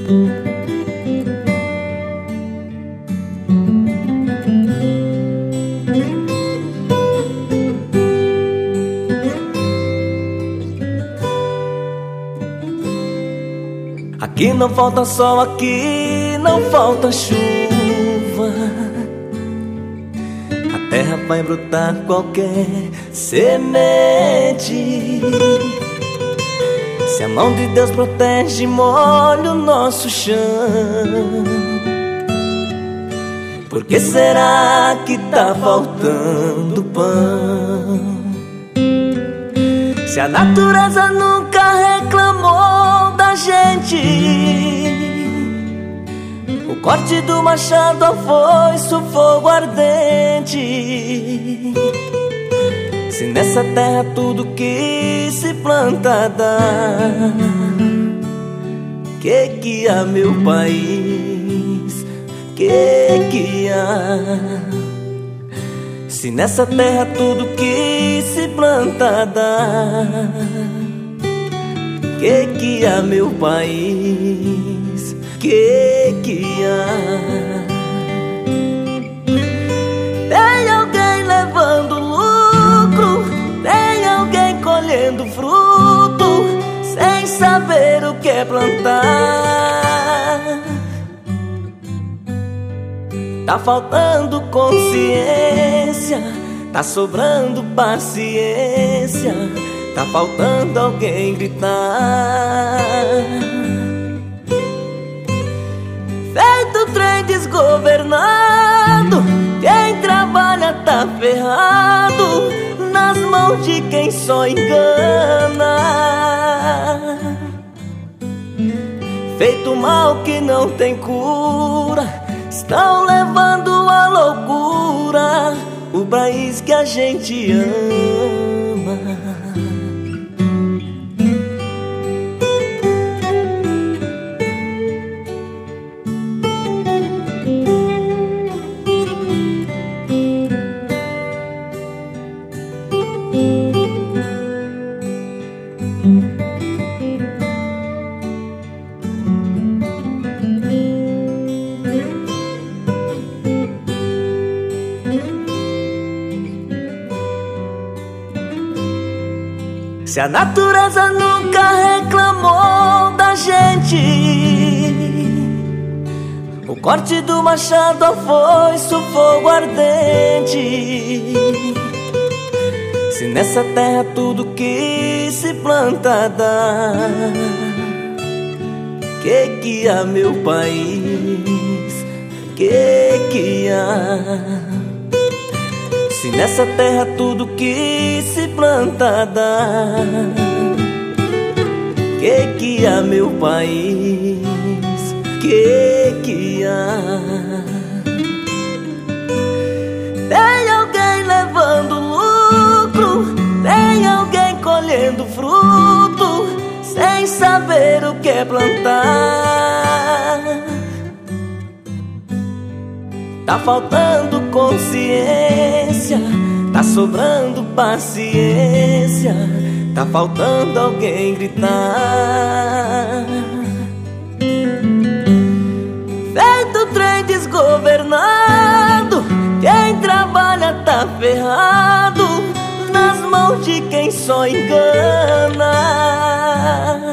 Aqui não falta sol, aqui não falta chuva. A terra vai brotar qualquer semente. Se a mão de Deus protege, molha o nosso chão. Por que será que tá faltando pão? Se a natureza nunca reclamou da gente, o corte do machado, a foice, o fogo ardente. Se nessa terra tudo que se planta dá, que há, meu país, que há? Se nessa terra tudo que se planta dá, que há, meu país, que há? Tem alguém levando lucro, tem alguém colhendo fruto, sem saber o que é plantar. Tá faltando consciência, tá sobrando paciência, tá faltando alguém gritar. Feito trem desgovernado, quem trabalha tá ferrado, nas mãos de quem só engana. Feito mal que não tem cura, estão levando à loucura o país que a gente ama. Se a natureza nunca reclamou da gente, o corte do machado, a foice, o fogo ardente. Se nessa terra tudo que se planta dá, que há, meu país, que há? Se nessa terra tudo que se planta dá, que há, meu país, que há? Tem alguém levando lucro, tem alguém colhendo fruto, sem saber o que é plantar. Tá faltando consciência, tá sobrando paciência, tá faltando alguém gritar. Feito trem desgovernado, quem trabalha tá ferrado, nas mãos de quem só engana.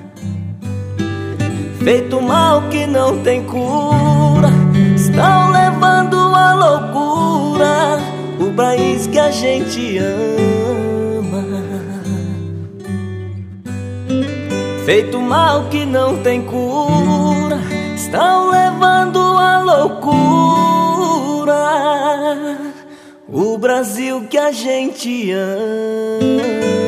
Feito mal que não tem cura, estão levando à loucura o país que a gente ama. Feito mal que não tem cura, estão levando à loucura o Brasil que a gente ama.